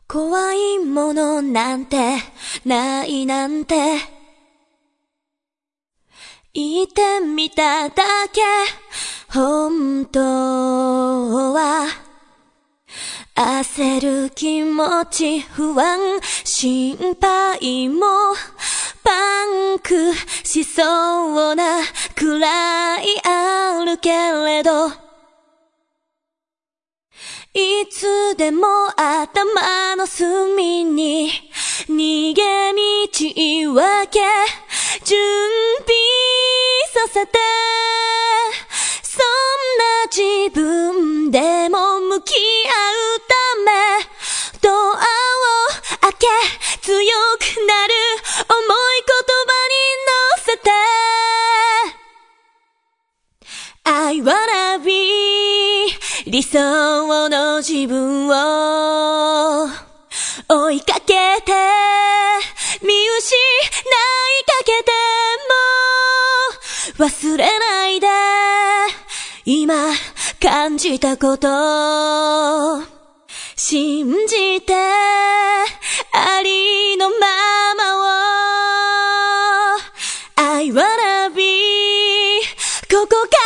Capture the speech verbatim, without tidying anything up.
怖いものなんてないなんて言ってみただけ。本当は焦る気持ち、不安、心配もパンクしそうなくらいあるけれど、いつでも頭の隅に逃げ道言い訳準備させて、そんな自分でも向き合うためドアを開け強くなる重い言葉に乗せて I wanna be 理想の自分を追いかけて見失いかけても忘れないで今感じたこと信じてありのままを I wanna be ここから